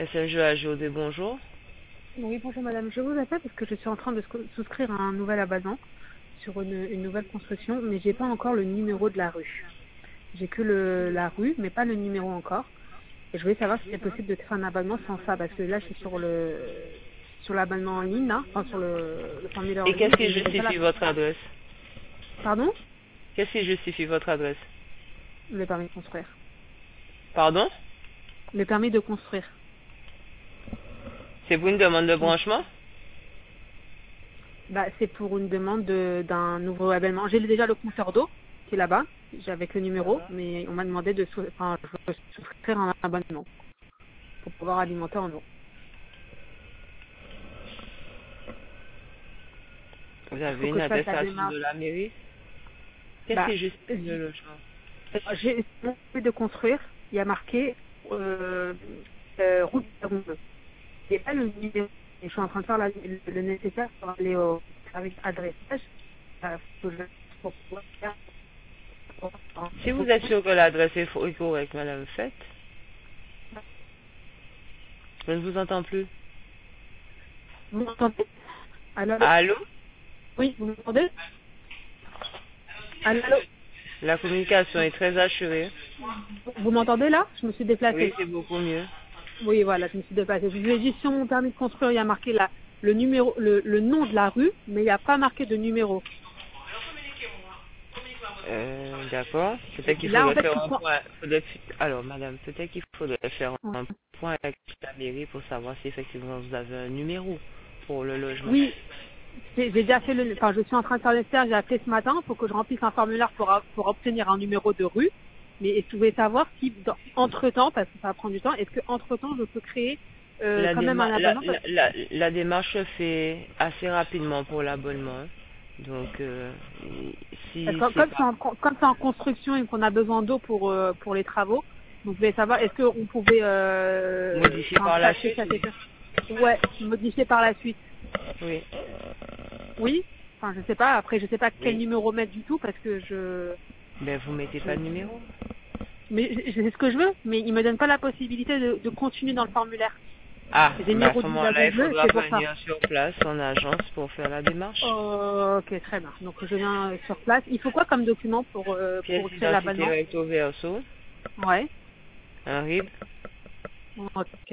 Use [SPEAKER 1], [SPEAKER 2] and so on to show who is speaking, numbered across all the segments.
[SPEAKER 1] SMG à Jodé, bonjour.
[SPEAKER 2] Oui, bonjour madame. Je vous appelle parce que je suis en train de souscrire à un nouvel abonnement sur une nouvelle construction, mais j'ai pas encore le numéro de la rue. J'ai que la rue, mais pas le numéro encore. Et je voulais savoir si c'est possible de faire un abonnement sans ça, parce que là, je suis sur l'abonnement en ligne, là, enfin sur le formulaire en
[SPEAKER 1] Et
[SPEAKER 2] ligne,
[SPEAKER 1] qu'est-ce qui
[SPEAKER 2] et j'ai pas la...
[SPEAKER 1] justifie votre adresse?
[SPEAKER 2] Pardon?
[SPEAKER 1] Qu'est-ce qui justifie votre adresse?
[SPEAKER 2] Le permis de construire.
[SPEAKER 1] Pardon?
[SPEAKER 2] Le permis de construire.
[SPEAKER 1] C'est pour une demande de branchement?
[SPEAKER 2] Bah, c'est pour une demande d'un nouveau abonnement. J'ai déjà le compteur d'eau qui est là-bas, j'ai avec le numéro, mais on m'a demandé de souscrire un abonnement pour pouvoir alimenter en eau.
[SPEAKER 1] Vous
[SPEAKER 2] Il
[SPEAKER 1] avez
[SPEAKER 2] faut
[SPEAKER 1] une
[SPEAKER 2] que je fasse la
[SPEAKER 1] attestation
[SPEAKER 2] démarche.
[SPEAKER 1] de la mairie? Qu'est-ce
[SPEAKER 2] Bah,
[SPEAKER 1] qui justifie le logement?
[SPEAKER 2] j'ai essayé de construire, il y a marqué route de Ronde. Il n'y a pas le numéro. Et je suis en train de faire le nécessaire pour aller au service adressage. Faut que pour pouvoir faire.
[SPEAKER 1] Si vous êtes sûr que l'adresse est correcte, madame, faites. Je ne vous entends plus.
[SPEAKER 2] Vous m'entendez? Allô?
[SPEAKER 1] Allô?
[SPEAKER 2] Oui, vous m'entendez? Allô?
[SPEAKER 1] La communication est très assurée.
[SPEAKER 2] Vous m'entendez là? Je me suis
[SPEAKER 1] Oui,
[SPEAKER 2] déplacée.
[SPEAKER 1] c'est beaucoup mieux.
[SPEAKER 2] Oui, voilà, je me suis déplacée. Je vous ai dit sur mon permis de construire, il y a marqué là le numéro, le nom de la rue, mais il n'y a pas marqué de numéro.
[SPEAKER 1] D'accord.
[SPEAKER 2] Et
[SPEAKER 1] Peut-être qu'il
[SPEAKER 2] là, en
[SPEAKER 1] faudrait
[SPEAKER 2] fait,
[SPEAKER 1] faire
[SPEAKER 2] tout
[SPEAKER 1] un
[SPEAKER 2] quoi?
[SPEAKER 1] point. Alors, madame, peut-être qu'il faudrait faire
[SPEAKER 2] Ouais.
[SPEAKER 1] un point avec la mairie pour savoir si effectivement vous avez un numéro pour le logement.
[SPEAKER 2] Oui, j'ai déjà fait enfin, je suis en train de faire le faire, j'ai appelé ce matin pour que je remplisse un formulaire pour obtenir un numéro de rue. Mais je voulais savoir si, entre-temps, parce que ça va prendre du temps, est-ce que entre-temps, je peux créer
[SPEAKER 1] La,
[SPEAKER 2] quand même un
[SPEAKER 1] déma-
[SPEAKER 2] abonnement
[SPEAKER 1] la démarche se fait assez rapidement pour l'abonnement. Donc,
[SPEAKER 2] parce
[SPEAKER 1] si
[SPEAKER 2] que
[SPEAKER 1] c'est
[SPEAKER 2] comme
[SPEAKER 1] pas
[SPEAKER 2] comme c'est en construction et qu'on a besoin d'eau pour les travaux, donc je voulais savoir, est-ce qu'on pouvait
[SPEAKER 1] modifié par la
[SPEAKER 2] passer
[SPEAKER 1] suite,
[SPEAKER 2] ça,
[SPEAKER 1] oui.
[SPEAKER 2] ouais, modifier par la suite.
[SPEAKER 1] Oui.
[SPEAKER 2] Oui. Enfin, je sais pas. Après, je sais pas quel
[SPEAKER 1] Oui.
[SPEAKER 2] numéro mettre du tout parce que
[SPEAKER 1] Ben, vous mettez pas de numéro.
[SPEAKER 2] mais c'est ce que je veux. Mais il me donne pas la possibilité de continuer dans le formulaire.
[SPEAKER 1] Ah,
[SPEAKER 2] J'ai mis
[SPEAKER 1] ben à ce
[SPEAKER 2] route du
[SPEAKER 1] moment-là, il
[SPEAKER 2] bleu et
[SPEAKER 1] faudra
[SPEAKER 2] c'est pour ça.
[SPEAKER 1] venir sur place en agence pour faire la démarche.
[SPEAKER 2] Oh, ok, très bien. Donc je viens sur place. Il faut quoi comme document
[SPEAKER 1] Pièce
[SPEAKER 2] pour créer
[SPEAKER 1] d'identité
[SPEAKER 2] l'abonnement?
[SPEAKER 1] recto verso,
[SPEAKER 2] Ouais.
[SPEAKER 1] un RIB,
[SPEAKER 2] Ok.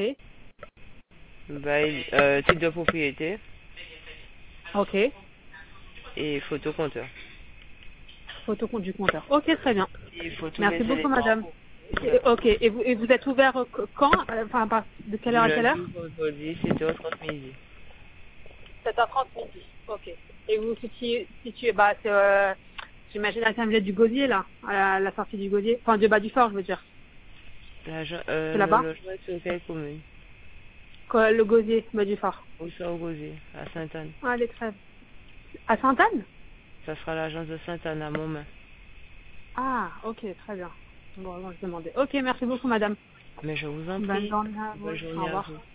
[SPEAKER 1] bail, titre de propriété
[SPEAKER 2] Ok.
[SPEAKER 1] et photo compteur.
[SPEAKER 2] Photo compte du compteur. Ok, très bien.
[SPEAKER 1] Il faut tous les
[SPEAKER 2] Merci beaucoup,
[SPEAKER 1] éléments
[SPEAKER 2] madame. Ok. Et vous êtes ouvert quand? Enfin, de quelle
[SPEAKER 1] du
[SPEAKER 2] heure à quelle
[SPEAKER 1] lundi
[SPEAKER 2] heure?
[SPEAKER 1] au vendredi, 7h30 midi.
[SPEAKER 2] 7h30 midi. Ok. Et vous situez bah, j'imagine à Saint-Michel du Gosier, là, à la sortie du Gosier. Enfin, du bas du fort, je veux dire. C'est
[SPEAKER 1] Le
[SPEAKER 2] là-bas?
[SPEAKER 1] logement est sur quelle commune?
[SPEAKER 2] Le Gosier, bas du fort.
[SPEAKER 1] Au Sarkozy, à Sainte-Anne.
[SPEAKER 2] Ah, les trêves. À Sainte-Anne?
[SPEAKER 1] Ça sera l'agence de Sainte-Anne à Montmain.
[SPEAKER 2] Ah, ok, très bien. Bon, je demandais. Ok, merci beaucoup, madame.
[SPEAKER 1] Mais je vous en
[SPEAKER 2] Bonne
[SPEAKER 1] prie.
[SPEAKER 2] journée à vous.
[SPEAKER 1] Bonne
[SPEAKER 2] Au
[SPEAKER 1] journée à
[SPEAKER 2] revoir.
[SPEAKER 1] vous.